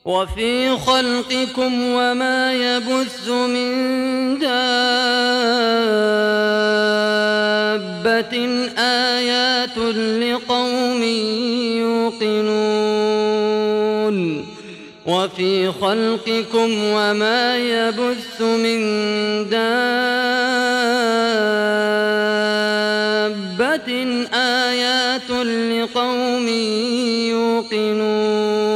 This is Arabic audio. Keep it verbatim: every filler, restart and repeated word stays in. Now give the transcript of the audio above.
وفي خلقكم وما يبث من دابة آيات لقوم يوقنون وفي خلقكم وما يبث من دابة آيات لقوم يوقنون